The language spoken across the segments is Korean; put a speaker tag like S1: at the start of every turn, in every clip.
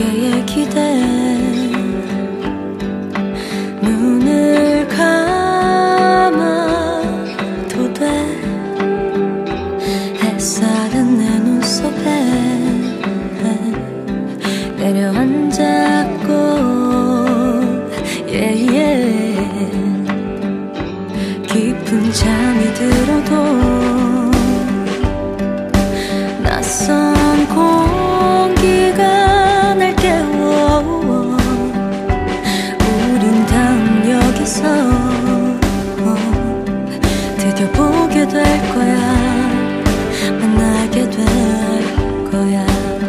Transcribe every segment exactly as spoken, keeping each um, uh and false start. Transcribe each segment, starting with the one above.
S1: 어깨에 기대 눈을 감아도 돼. 햇살은 내 눈 속에 내려앉았고 yeah, yeah. 깊은 잠이 들어도 낯선 공기가 날 깨워. 우린 다음 여기서 드디어 보게 될 거야. 만나게 될 거야.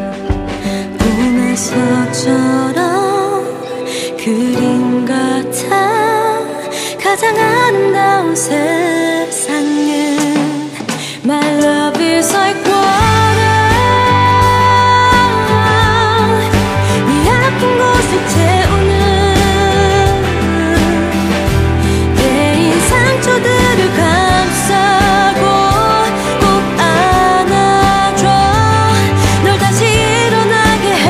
S1: 꿈에서처럼 그림 같아. 가장 아름다운 세상은 My love is like water. 이 아픈 곳을 채우는 개인 상처들을 감싸고 꼭 안아줘. 널 다시 일어나게 해.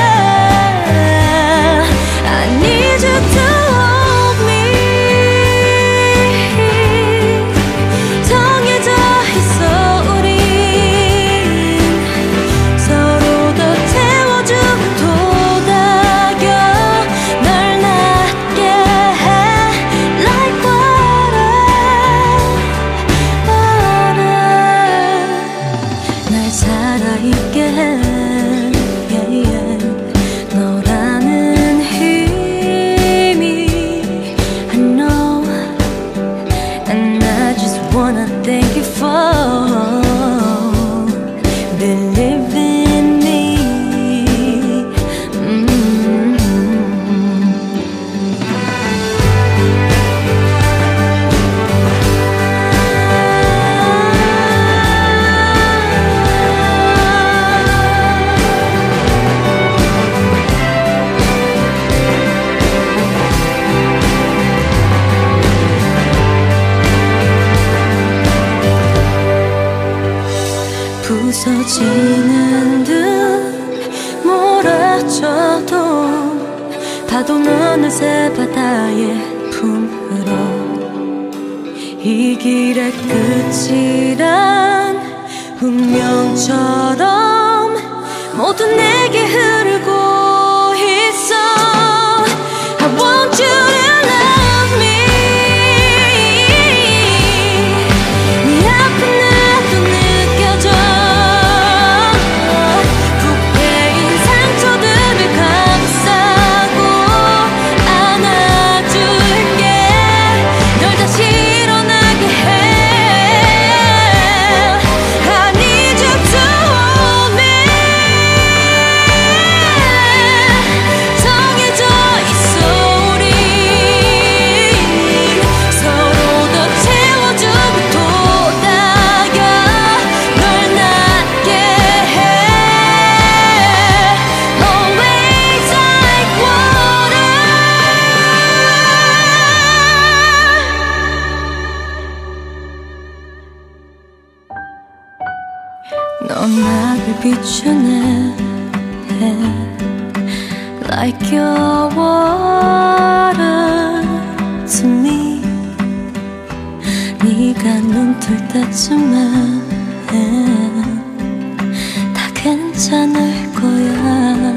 S1: I need you to hold me. 정해져 있어 우린. 서로 더 채워주고 도닥여 널 낫게 해. Like water, water. 날 살아있게 해. Yeah, yeah. 너라는 힘이 I know. And I just wanna thank you for believing in me. Mm-hmm. 부서지는 듯 몰아쳐도 파도는 어느새 바다의 품으로. 이 길의 끝이란 운명처럼 모두 내게 흐르고 있어. I want you to love me. 네 아픈 나도 느껴져. 부패인 상처들을 감싸고 안아줄게. 널 다시 일어나게 해. I need you to hold me. 정해져 있어 우린. 서로 더 채워주고 도닥여 널 낫게 해. Always like water. 넌 나를 비추네. Like your water to me. 네가 눈 뜰 때쯤엔 다 괜찮을 거야.